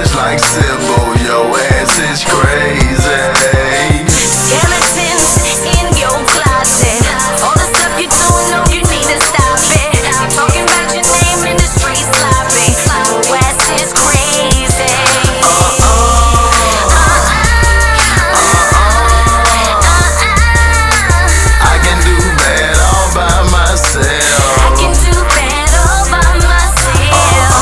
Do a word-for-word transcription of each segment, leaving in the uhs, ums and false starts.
savage like Sybil, your ass is crazy. Skeletons in your closet. All the stuff you're doing, no, you need to stop it. You're talking about your name in the street sloppy. Your ass is crazy. I can do bad all by myself. I can do bad all by myself.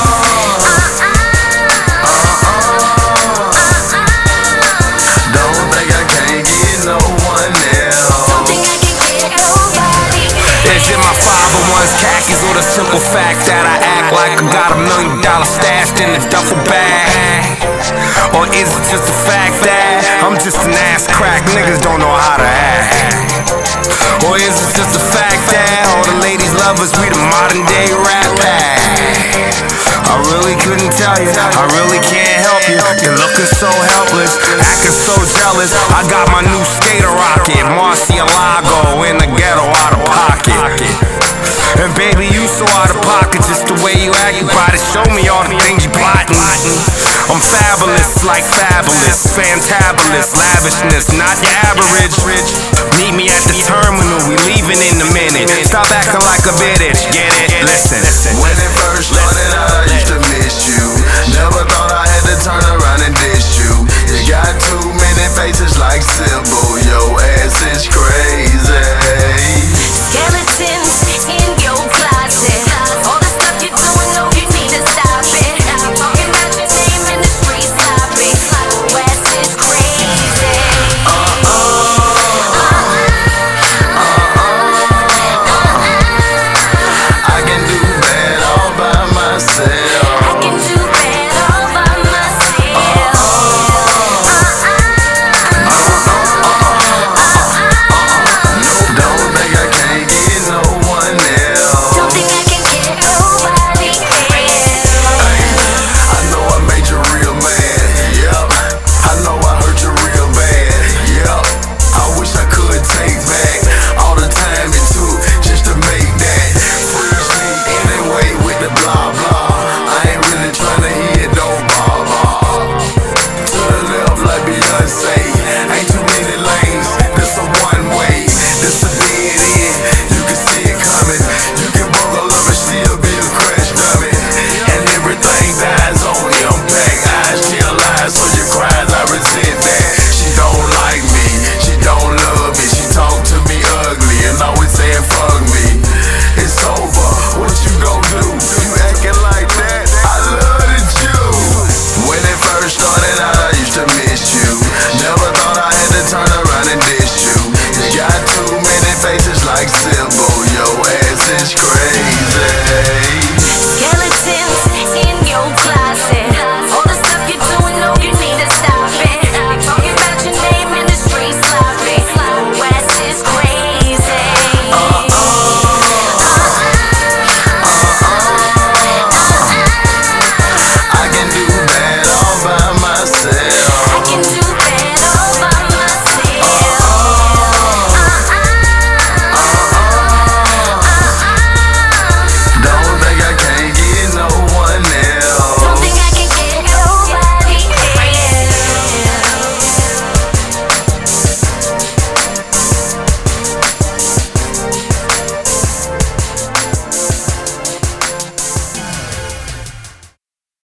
Don't think I can't get no one else. Don't think I can get nobody else. Is it my five oh ones khakis or the simple fact that I act like I got a million dollars stashed in a duffel bag? Or is it just the fact that I'm just an ass crack, niggas don't know how to act? Or is it just the fact that all the ladies love us, we the modern day rap act? I really couldn't tell you, I really can't help you. You're looking so helpless, acting so jealous. I got my new skater rocket, Marcialago in the ghetto out of pocket. And baby, you so out of pocket, just the way you act. You gotta show me all the things you plotting. I'm fabulous, like fabulous, fantabulous, lavishness, not the average. Meet me at the terminal, we leaving in a minute. Stop acting like a bitch, get it? Listen. When it first started, I used to